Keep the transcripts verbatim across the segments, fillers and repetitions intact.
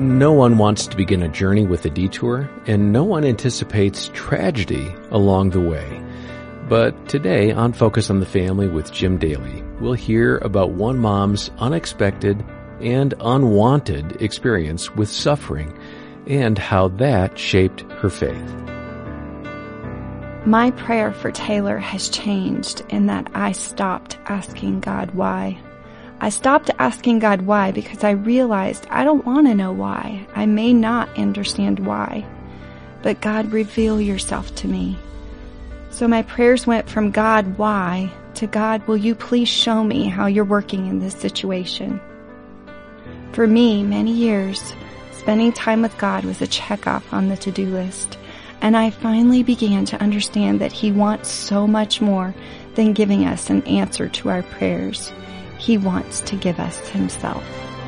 No one wants to begin a journey with a detour, and no one anticipates tragedy along the way. But today, on Focus on the Family with Jim Daly, we'll hear about one mom's unexpected and unwanted experience with suffering and how that shaped her faith. My prayer for Taylor has changed in that I stopped asking God why. I stopped asking God why because I realized I don't want to know why. I may not understand why. But God, reveal yourself to me. So my prayers went from God, why, to God, will you please show me how you're working in this situation? For me, many years, spending time with God was a checkoff on the to-do list. And I finally began to understand that He wants so much more than giving us an answer to our prayers. He wants to give us Himself.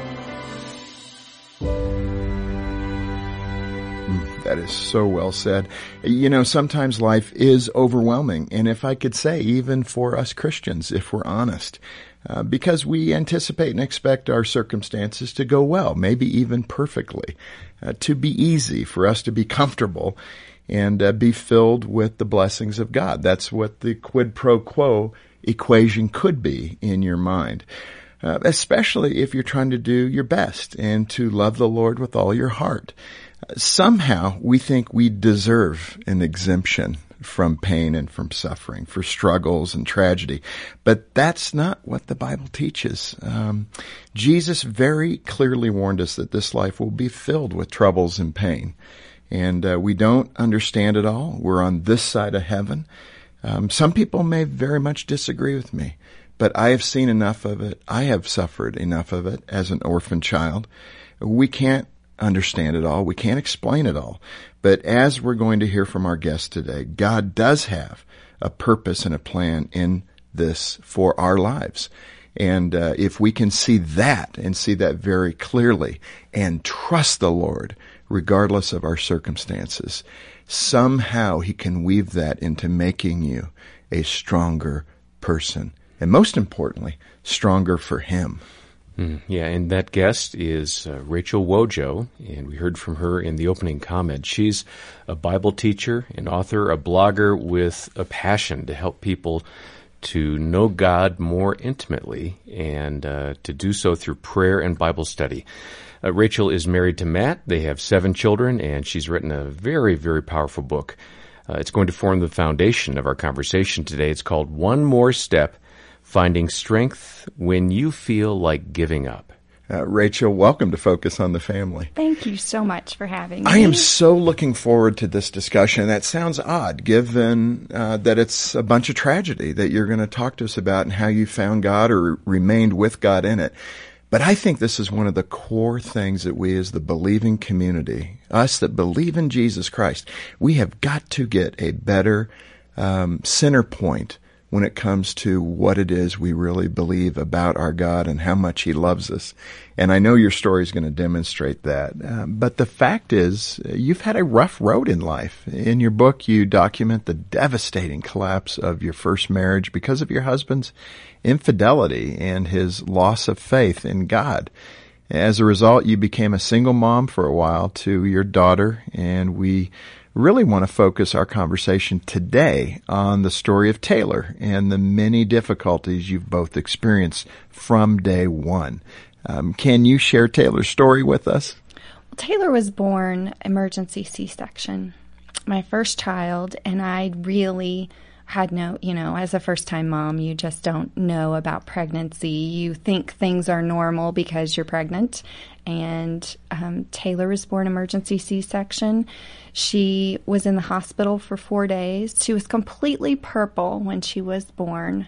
That is so well said. You know, sometimes life is overwhelming, and if I could say, even for us Christians, if we're honest, uh, because we anticipate and expect our circumstances to go well, maybe even perfectly, uh, to be easy, for us to be comfortable, and uh, be filled with the blessings of God. That's what the quid pro quo equation could be in your mind, uh, especially if you're trying to do your best and to love the Lord with all your heart. Uh, somehow we think we deserve an exemption from pain and from suffering, for struggles and tragedy. But that's not what the Bible teaches. Um, Jesus very clearly warned us that this life will be filled with troubles and pain. And uh, we don't understand it all. We're on this side of heaven. Um, some people may very much disagree with me, but I have seen enough of it. I have suffered enough of it as an orphan child. We can't understand it all. We can't explain it all. But as we're going to hear from our guest today, God does have a purpose and a plan in this for our lives. And uh, if we can see that and see that very clearly and trust the Lord regardless of our circumstances, somehow He can weave that into making you a stronger person. And most importantly, stronger for Him. Mm, yeah, and that guest is uh, Rachel Wojo, and we heard from her in the opening comment. She's a Bible teacher, an author, a blogger with a passion to help people to know God more intimately and uh, to do so through prayer and Bible study. Uh, Rachel is married to Matt. They have seven children, and she's written a very, very powerful book. Uh, it's going to form the foundation of our conversation today. It's called One More Step, Finding Strength When You Feel Like Giving Up. Uh, Rachel, welcome to Focus on the Family. Thank you so much for having me. I am so looking forward to this discussion. That sounds odd, given uh, that it's a bunch of tragedy that you're going to talk to us about and how you found God or remained with God in it. But I think this is one of the core things that we as the believing community, us that believe in Jesus Christ, we have got to get a better um, center point when it comes to what it is we really believe about our God and how much He loves us. And I know your story is going to demonstrate that. Uh, but the fact is, you've had a rough road in life. In your book, you document the devastating collapse of your first marriage because of your husband's infidelity and his loss of faith in God. As a result, you became a single mom for a while to your daughter, and we really want to focus our conversation today on the story of Taylor and the many difficulties you've both experienced from day one. Um, can you share Taylor's story with us? Well, Taylor was born emergency C-section, my first child, and I really had no, you know, as a first-time mom, you just don't know about pregnancy. You think things are normal because you're pregnant. And um, Taylor was born emergency C-section. She was in the hospital for four days. She was completely purple when she was born.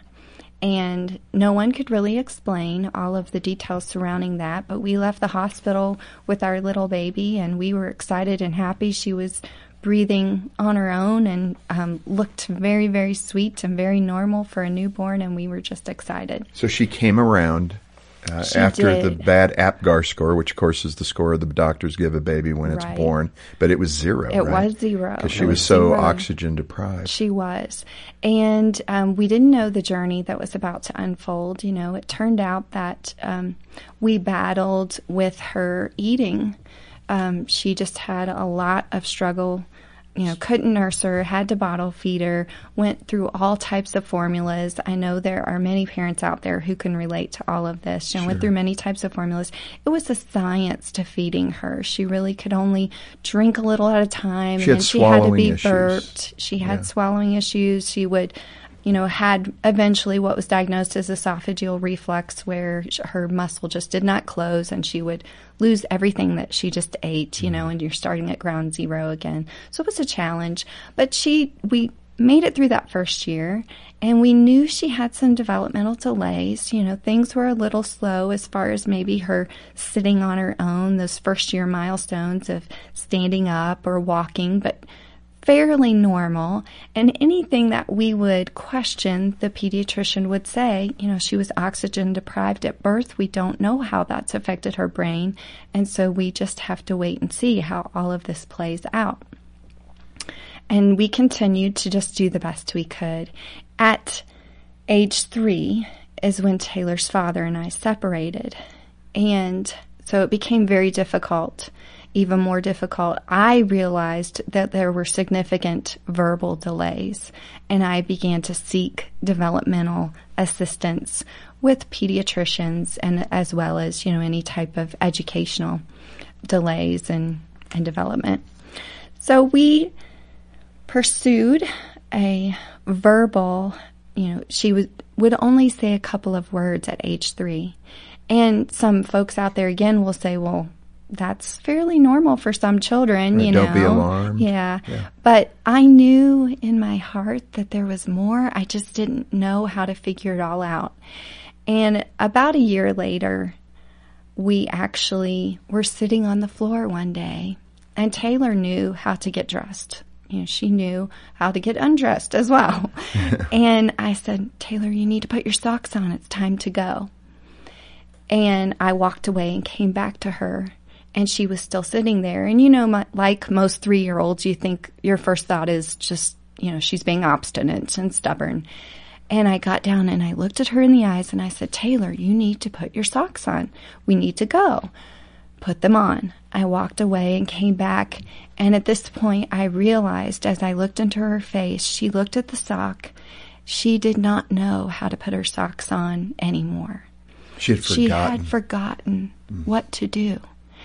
And no one could really explain all of the details surrounding that. But we left the hospital with our little baby, and we were excited and happy. She was breathing on her own and um, looked very, very sweet and very normal for a newborn, and we were just excited. So she came around uh, after did. the bad APGAR score, which, of course, is the score the doctors give a baby when it's Right. born, but it was zero, It right? was zero. Because she It was, was so zero. oxygen deprived. She was. And um, we didn't know the journey that was about to unfold. You know, it turned out that um, we battled with her eating. Um, she just had a lot of struggle. You know, couldn't nurse her, had to bottle feed her, went through all types of formulas. I know there are many parents out there who can relate to all of this. She sure. went through many types of formulas. It was a science to feeding her. She really could only drink a little at a time. She had and she had to be issues. burped. She had yeah. swallowing issues. She would, you know, had eventually what was diagnosed as esophageal reflux, where her muscle just did not close and she would lose everything that she just ate, you know, and you're starting at ground zero again. So it was a challenge. But she, we made it through that first year, and we knew she had some developmental delays. You know, things were a little slow as far as maybe her sitting on her own, those first year milestones of standing up or walking, but fairly normal. And anything that we would question, the pediatrician would say, you know, she was oxygen deprived at birth. We don't know how that's affected her brain. And so we just have to wait and see how all of this plays out. And we continued to just do the best we could. At age three is when Taylor's father and I separated. And so it became very difficult. Even more difficult, I realized that there were significant verbal delays, and I began to seek developmental assistance with pediatricians, and as well as, you know, any type of educational delays and, and development. So we pursued a verbal, you know, she would, would only say a couple of words at age three. And some folks out there, again, will say, well, that's fairly normal for some children, right, you know. Don't be alarmed. Yeah. yeah. But I knew in my heart that there was more. I just didn't know how to figure it all out. And about a year later, we actually were sitting on the floor one day, and Taylor knew how to get dressed. You know, she knew how to get undressed as well. And I said, Taylor, you need to put your socks on. It's time to go. And I walked away and came back to her. And she was still sitting there. And, you know, my, like most three-year-olds, you think your first thought is just, you know, she's being obstinate and stubborn. And I got down and I looked at her in the eyes and I said, Taylor, you need to put your socks on. We need to go. Put them on. I walked away and came back. And at this point, I realized as I looked into her face, she looked at the sock. She did not know how to put her socks on anymore. She had forgotten. She had forgotten mm. what to do.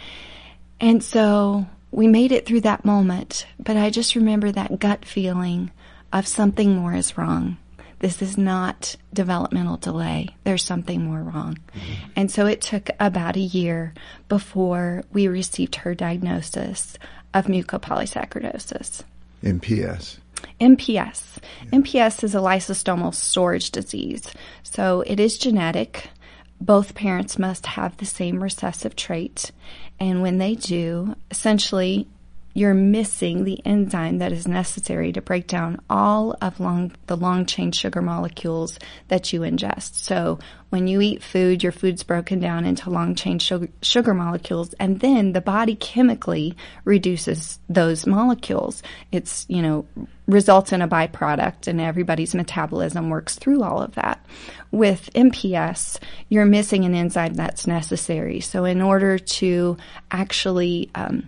And so we made it through that moment, but I just remember that gut feeling of something more is wrong. This is not developmental delay. There's something more wrong. Mm-hmm. And so it took about a year before we received her diagnosis of mucopolysaccharidosis. M P S. M P S. Yeah. M P S is a lysosomal storage disease. So it is genetic. Both parents must have the same recessive trait. And when they do, essentially, you're missing the enzyme that is necessary to break down all of long, the long-chain sugar molecules that you ingest. So when you eat food, your food's broken down into long-chain sugar, sugar molecules, and then the body chemically reduces those molecules. It's, you know, results in a byproduct, and everybody's metabolism works through all of that. With M P S, you're missing an enzyme that's necessary. So in order to actually um,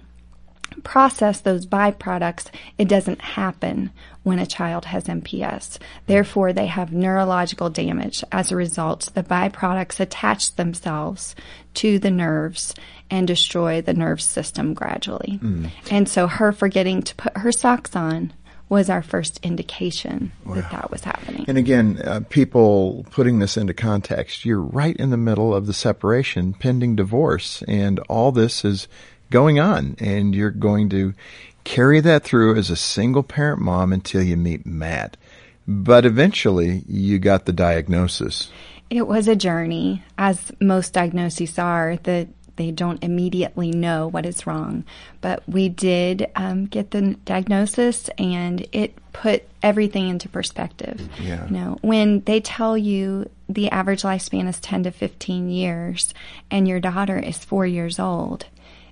process those byproducts, it doesn't happen when a child has M P S. Therefore, they have neurological damage. As a result, the byproducts attach themselves to the nerves and destroy the nerve system gradually. Mm. And so her forgetting to put her socks on was our first indication wow. that that was happening. And again, uh, people putting this into context, you're right in the middle of the separation, pending divorce, and all this is going on, and you're going to carry that through as a single-parent mom until you meet Matt. But eventually, you got the diagnosis. It was a journey, as most diagnoses are, that they don't immediately know what is wrong. But we did um, get the diagnosis, and it put everything into perspective. Yeah. You know, when they tell you the average lifespan is ten to fifteen years, and your daughter is four years old,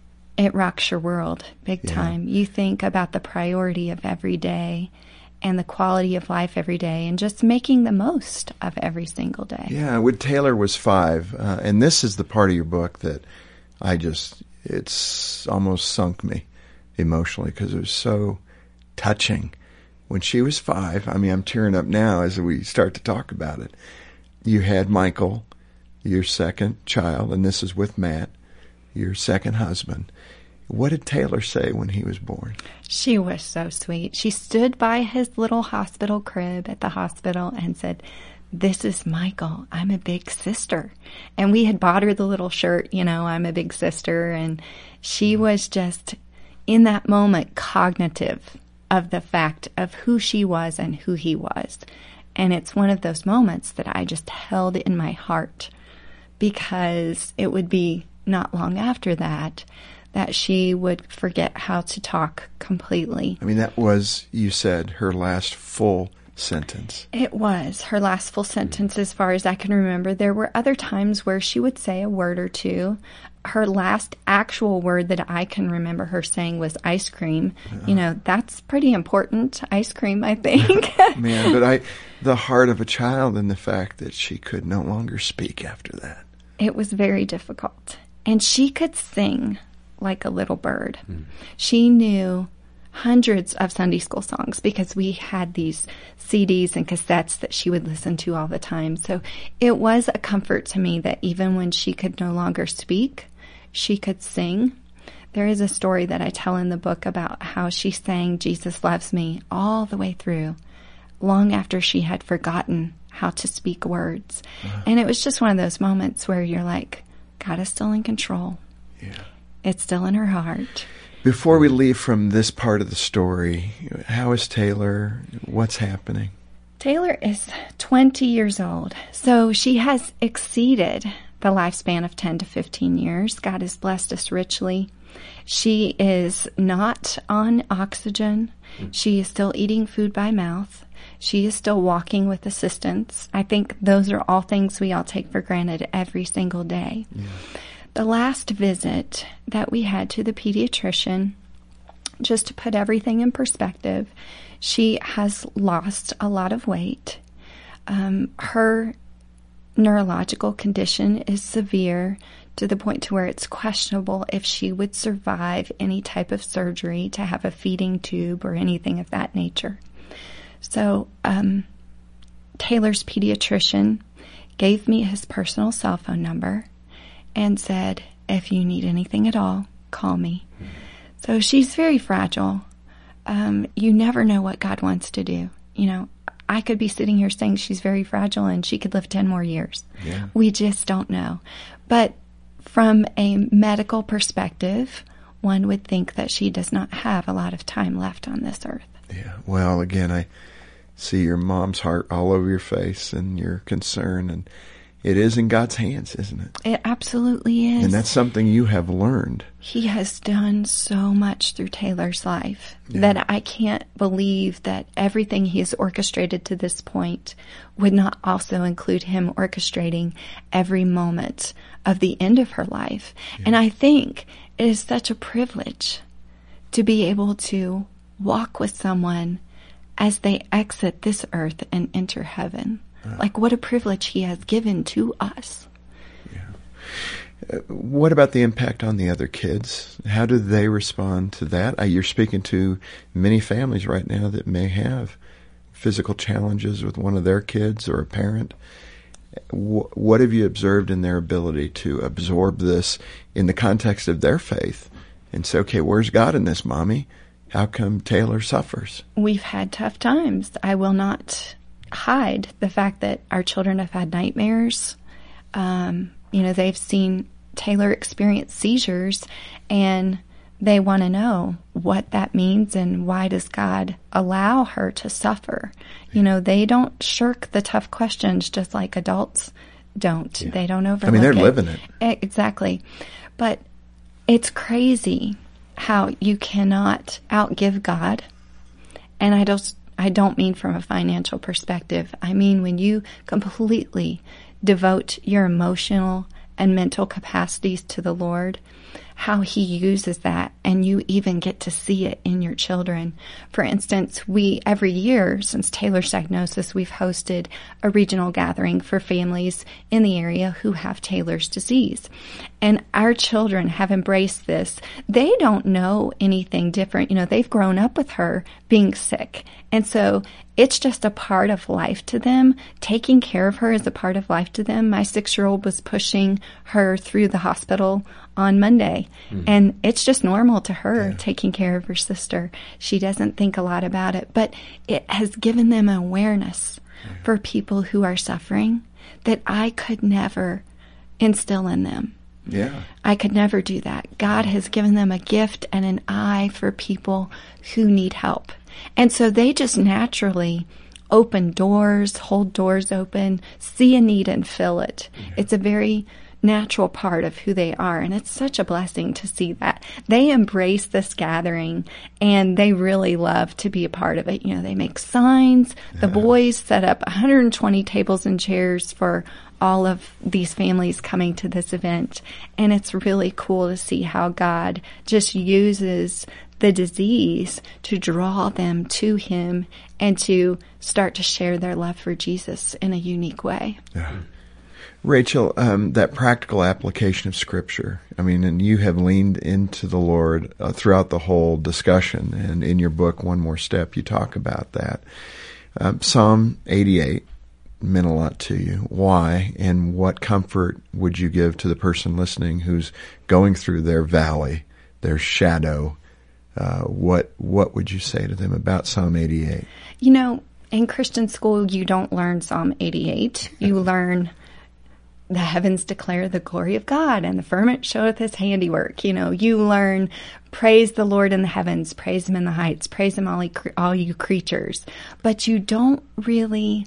it rocks your world big yeah. time. You think about the priority of every day and the quality of life every day and just making the most of every single day. Yeah, when Taylor was five, uh, and this is the part of your book that I just it's almost sunk me emotionally because it was so touching. When she was five, I mean, I'm tearing up now as we start to talk about it. You had Michael, your second child, and this is with Matt, your second husband. What did Taylor say when he was born? She was so sweet. She stood by his little hospital crib at the hospital and said, "This is Michael. I'm a big sister." And we had bought her the little shirt, you know, "I'm a big sister." And she was just, in that moment, cognitive of the fact of who she was and who he was. And it's one of those moments that I just held in my heart, because it would be not long after that that she would forget how to talk completely. I mean, that was, you said, her last full sentence. It was her last full sentence as far as I can remember. There were other times where she would say a word or two. Her last actual word that I can remember her saying was ice cream. Uh-huh. You know, that's pretty important, ice cream, I think. Man, but I, the heart of a child and the fact that she could no longer speak after that. It was very difficult. And she could sing like a little bird. Mm. She knew hundreds of Sunday school songs because we had these C Ds and cassettes that she would listen to all the time. So it was a comfort to me that even when she could no longer speak, she could sing. There is a story that I tell in the book about how she sang "Jesus Loves Me" all the way through, long after she had forgotten how to speak words. Uh-huh. And it was just one of those moments where you're like, God is still in control. Yeah. It's still in her heart. Before we leave from this part of the story, how is Taylor? What's happening? Taylor is twenty years old, so she has exceeded the lifespan of ten to fifteen years. God has blessed us richly. She is not on oxygen. She is still eating food by mouth. She is still walking with assistance. I think those are all things we all take for granted every single day. Yeah. The last visit that we had to the pediatrician, just to put everything in perspective, she has lost a lot of weight. Um, her neurological condition is severe to the point to where it's questionable if she would survive any type of surgery to have a feeding tube or anything of that nature. So um, Taylor's pediatrician gave me his personal cell phone number and said, if you need anything at all, call me. So she's very fragile. Um, you never know what God wants to do. You know, I could be sitting here saying she's very fragile and she could live ten more years. Yeah. We just don't know. But from a medical perspective, one would think that she does not have a lot of time left on this earth. Yeah. Well, again, I see your mom's heart all over your face and your concern, and it is in God's hands, isn't it? It absolutely is. And that's something you have learned. He has done so much through Taylor's life yeah. that I can't believe that everything he has orchestrated to this point would not also include him orchestrating every moment of the end of her life. Yeah. And I think it is such a privilege to be able to walk with someone as they exit this earth and enter heaven. Uh, like, what a privilege he has given to us. Yeah. Uh, what about the impact on the other kids? How do they respond to that? Uh, you're speaking to many families right now that may have physical challenges with one of their kids or a parent. W- what have you observed in their ability to absorb this in the context of their faith and say, okay, where's God in this, Mommy? How come Taylor suffers? We've had tough times. I will not hide the fact that our children have had nightmares. Um, you know, they've seen Taylor experience seizures, and they want to know what that means and why does God allow her to suffer. You know, they don't shirk the tough questions just like adults don't. Yeah. They don't overlook it. I mean, they're it. living it. Exactly. But it's crazy how you cannot outgive God. And I don't I don't mean from a financial perspective. I mean when you completely devote your emotional and mental capacities to the Lord, how he uses that, and you even get to see it in your children. For instance, we, every year since Taylor's diagnosis, we've hosted a regional gathering for families in the area who have Taylor's disease. And our children have embraced this. They don't know anything different. You know, they've grown up with her being sick. And so it's just a part of life to them. Taking care of her is a part of life to them. My six-year-old was pushing her through the hospital on Monday. Mm. And it's just normal to her, yeah. taking care of her sister. She doesn't think a lot about it. But it has given them awareness yeah. for people who are suffering that I could never instill in them. Yeah. I could never do that. God has given them a gift and an eye for people who need help. And so they just naturally open doors, hold doors open, see a need and fill it. Yeah. It's a very natural part of who they are. And it's such a blessing to see that. They embrace this gathering and they really love to be a part of it. You know, they make signs. Yeah. The boys set up one hundred twenty tables and chairs for all of these families coming to this event. And it's really cool to see how God just uses the disease to draw them to him and to start to share their love for Jesus in a unique way. Yeah. Rachel, um, that practical application of Scripture, I mean, and you have leaned into the Lord uh, throughout the whole discussion, and in your book, One More Step, you talk about that. Um, Psalm eighty-eight meant a lot to you. Why, and what comfort would you give to the person listening who's going through their valley, their shadow? Uh, what what would you say to them about Psalm eighty-eight? You know, in Christian school, you don't learn Psalm eighty-eight. You learn the heavens declare the glory of God, and the firmament showeth his handiwork. You know, you learn praise the Lord in the heavens, praise him in the heights, praise him all, all you creatures. But you don't really,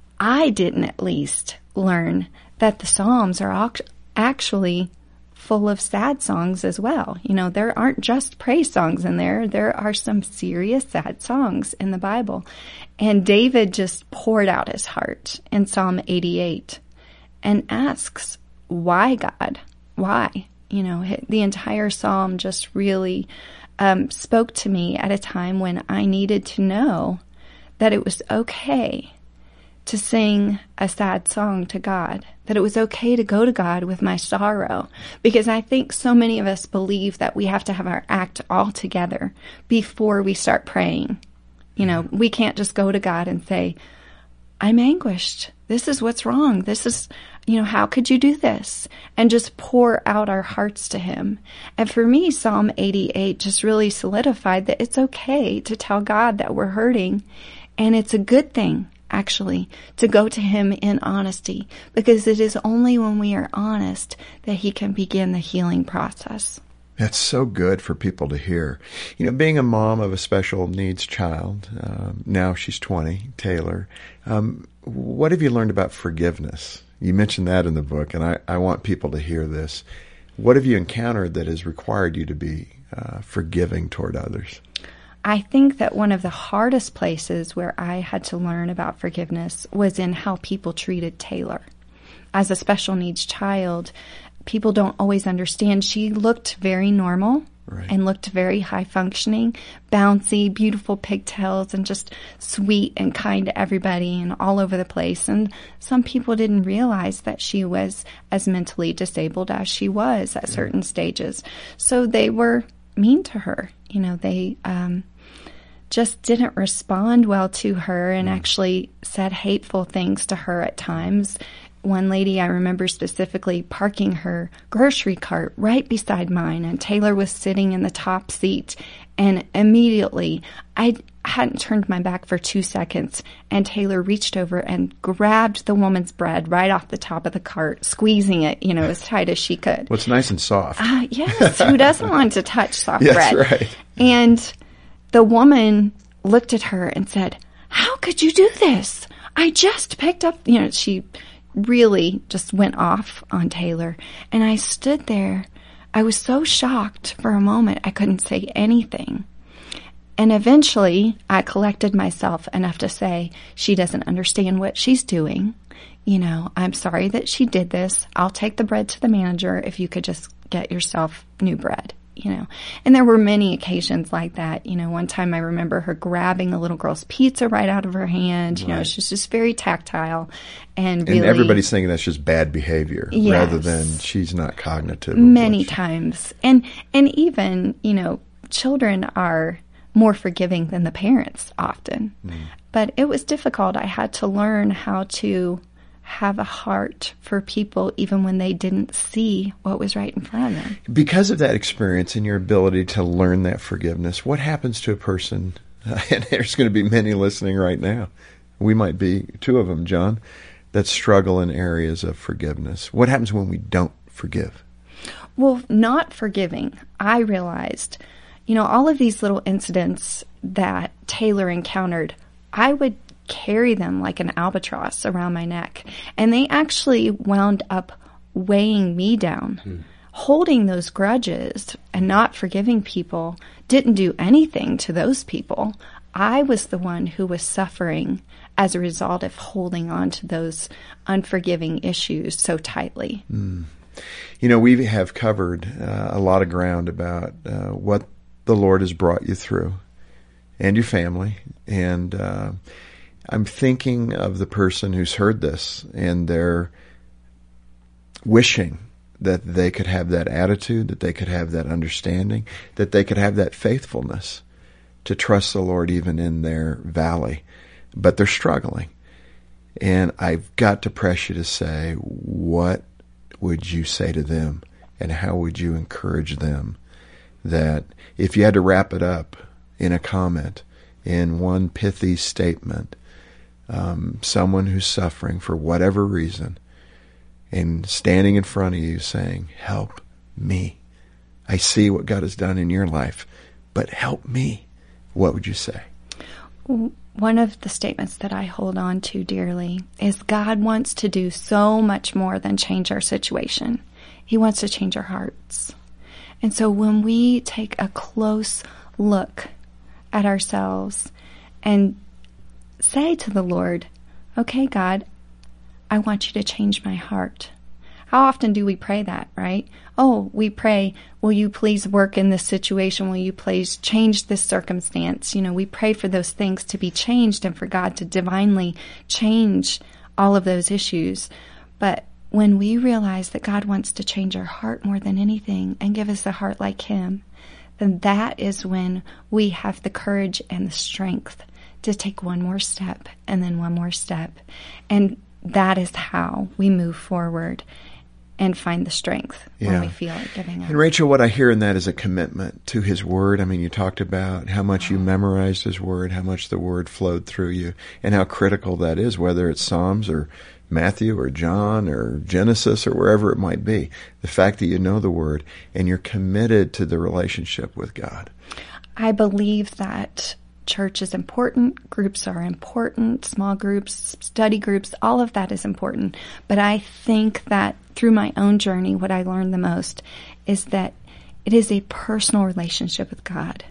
I didn't at least, learn that the Psalms are actually full of sad songs as well. You know, there aren't just praise songs in there. There are some serious sad songs in the Bible. And David just poured out his heart in Psalm eighty-eight and asks, why, God? Why? You know, the entire psalm just really um, spoke to me at a time when I needed to know that it was okay to sing a sad song to God, that it was okay to go to God with my sorrow, because I think so many of us believe that we have to have our act all together before we start praying. You know, we can't just go to God and say, I'm anguished. This is what's wrong. This is, you know, how could you do this? And just pour out our hearts to him. And for me, Psalm eighty-eight just really solidified that it's okay to tell God that we're hurting. And it's a good thing, actually, to go to him in honesty, because it is only when we are honest that he can begin the healing process. That's so good for people to hear. You know, being a mom of a special needs child, um, now she's twenty, Taylor, um, what have you learned about forgiveness? You mentioned that in the book, and I, I want people to hear this. What have you encountered that has required you to be uh, forgiving toward others? I think that one of the hardest places where I had to learn about forgiveness was in how people treated Taylor. As a special needs child, people don't always understand. She looked very normal, right, and looked very high functioning, bouncy, beautiful pigtails, and just sweet and kind to everybody and all over the place. And some people didn't realize that she was as mentally disabled as she was at certain stages. So they were mean to her. You know, they um, just didn't respond well to her and actually said hateful things to her at times. One lady I remember specifically parking her grocery cart right beside mine, and Taylor was sitting in the top seat, and immediately I hadn't turned my back for two seconds, and Taylor reached over and grabbed the woman's bread right off the top of the cart, squeezing it, you know, as tight as she could. Well, it's nice and soft. Uh, yes, who doesn't want to touch soft yes, bread? Right. And the woman looked at her and said, "How could you do this? I just picked up," you know, she really just went off on Taylor. And I stood there. I was so shocked for a moment I couldn't say anything. And eventually I collected myself enough to say, she doesn't understand what she's doing. You know, I'm sorry that she did this. I'll take the bread to the manager if you could just get yourself new bread, you know. And there were many occasions like that. You know, one time I remember her grabbing a little girl's pizza right out of her hand. You right. know, she's just very tactile. And really, and everybody's thinking that's just bad behavior yes, rather than she's not cognitive. Many times. And, and even, you know, children are more forgiving than the parents often. Mm. But it was difficult. I had to learn how to have a heart for people even when they didn't see what was right in front of them. Because of that experience and your ability to learn that forgiveness, what happens to a person, uh, and there's going to be many listening right now, we might be two of them, John, that struggle in areas of forgiveness. What happens when we don't forgive? Well, not forgiving, I realized, you know, all of these little incidents that Taylor encountered, I would carry them like an albatross around my neck. And they actually wound up weighing me down. Hmm. Holding those grudges and not forgiving people didn't do anything to those people. I was the one who was suffering as a result of holding on to those unforgiving issues so tightly. Hmm. You know, we have covered uh, a lot of ground about uh, what the Lord has brought you through and your family. And uh, I'm thinking of the person who's heard this and they're wishing that they could have that attitude, that they could have that understanding, that they could have that faithfulness to trust the Lord even in their valley. But they're struggling. And I've got to press you to say, what would you say to them? And how would you encourage them? That if you had to wrap it up in a comment, in one pithy statement, um, someone who's suffering for whatever reason and standing in front of you saying, help me. I see what God has done in your life, but help me. What would you say? One of the statements that I hold on to dearly is God wants to do so much more than change our situation. He wants to change our hearts. And so when we take a close look at ourselves and say to the Lord, okay, God, I want you to change my heart. How often do we pray that, right? Oh, we pray, will you please work in this situation? Will you please change this circumstance? You know, we pray for those things to be changed and for God to divinely change all of those issues. But when we realize that God wants to change our heart more than anything and give us a heart like Him, then that is when we have the courage and the strength to take one more step and then one more step. And that is how we move forward and find the strength yeah. when we feel like giving up. And Rachel, what I hear in that is a commitment to His Word. I mean, you talked about how much you memorized His Word, how much the Word flowed through you, and how critical that is, whether it's Psalms or Matthew or John or Genesis or wherever it might be. The fact that you know the Word and you're committed to the relationship with God. I believe that church is important, groups are important, small groups, study groups, all of that is important. But I think that through my own journey, what I learned the most is that it is a personal relationship with God.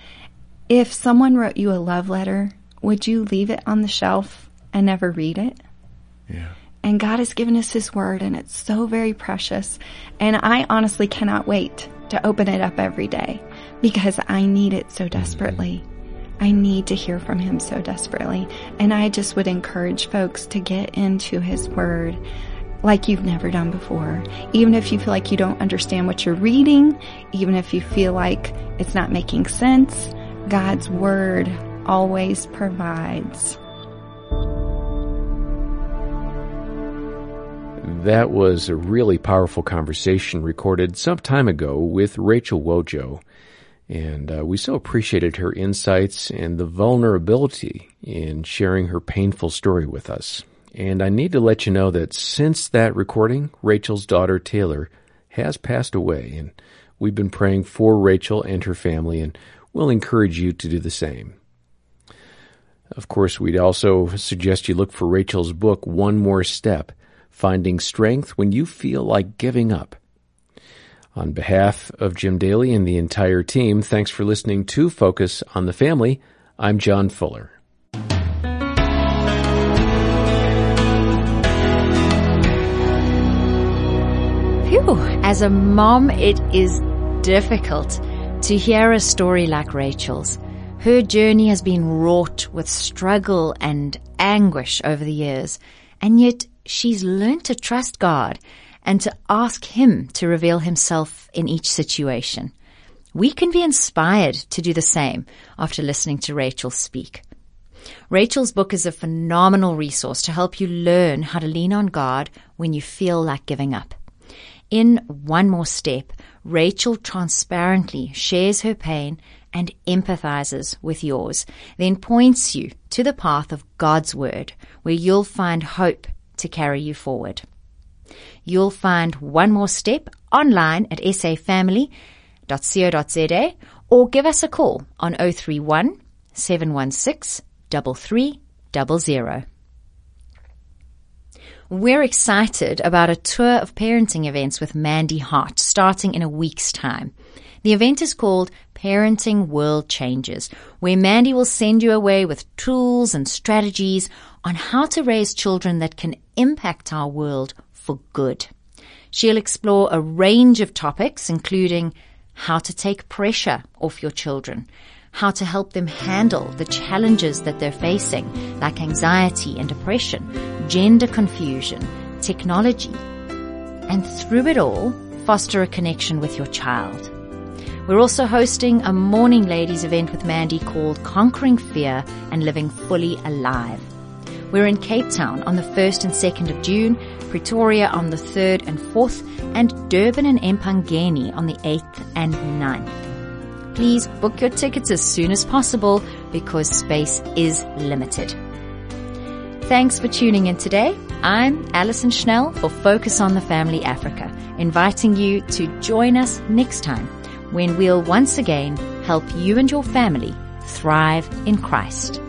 If someone wrote you a love letter, would you leave it on the shelf and never read it? Yeah. And God has given us His Word, and it's so very precious. And I honestly cannot wait to open it up every day because I need it so desperately. Mm-hmm. I need to hear from Him so desperately. And I just would encourage folks to get into His Word like you've never done before. Even if you feel like you don't understand what you're reading, even if you feel like it's not making sense, God's Word always provides. That was a really powerful conversation recorded some time ago with Rachel Wojo. And uh, we so appreciated her insights and the vulnerability in sharing her painful story with us. And I need to let you know that since that recording, Rachel's daughter Taylor has passed away. And we've been praying for Rachel and her family, and we'll encourage you to do the same. Of course, we'd also suggest you look for Rachel's book, One More Step, Finding Strength When You Feel Like Giving Up. On behalf of Jim Daly and the entire team, thanks for listening to Focus on the Family. I'm John Fuller. Phew. Whew. As a mom, it is difficult to hear a story like Rachel's. Her journey has been wrought with struggle and anguish over the years, and yet she's learned to trust God and to ask Him to reveal Himself in each situation. We can be inspired to do the same after listening to Rachel speak. Rachel's book is a phenomenal resource to help you learn how to lean on God when you feel like giving up. In One More Step, Rachel transparently shares her pain and empathizes with yours, then points you to the path of God's Word, where you'll find hope to carry you forward. You'll find One More Step online at s a family dot co dot z a or give us a call on oh three one, seven one six, three three zero zero. We're excited about a tour of parenting events with Mandy Hart starting in a week's time. The event is called Parenting World Changers, where Mandy will send you away with tools and strategies on how to raise children that can impact our world for good. She'll explore a range of topics, including how to take pressure off your children, how to help them handle the challenges that they're facing, like anxiety and depression, gender confusion, technology, and through it all, foster a connection with your child. We're also hosting a Morning Ladies event with Mandy called Conquering Fear and Living Fully Alive. We're in Cape Town on the first and second of June, Pretoria on the third and fourth, and Durban and Empangeni on the eighth and ninth. Please book your tickets as soon as possible because space is limited. Thanks for tuning in today. I'm Alison Schnell for Focus on the Family Africa, inviting you to join us next time when we'll once again help you and your family thrive in Christ.